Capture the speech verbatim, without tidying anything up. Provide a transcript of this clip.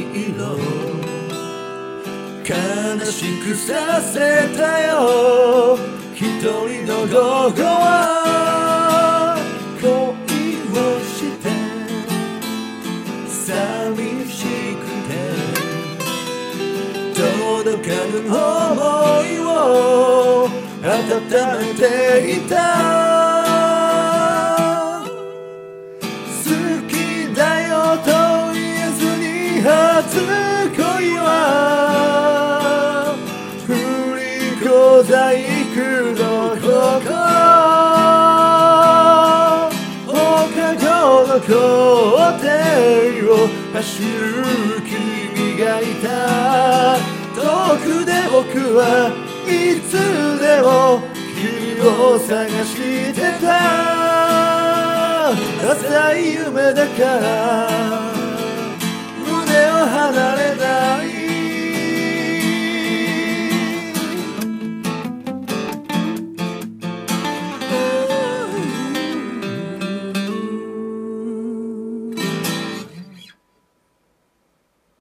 色悲しくさせたよ一人の午後は恋をして寂しくて届かぬ想いを温めていた好きだよと言えずに初恋は振り小細工の心放課後の校庭を走る君がいた遠くで僕はいつでも君を探してた浅い夢だから